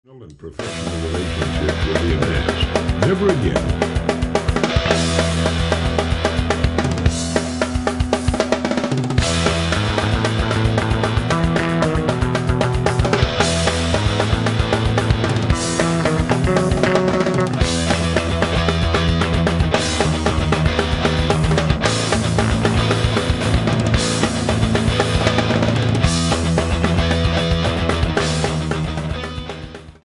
And professional relationship will be enhanced. Never again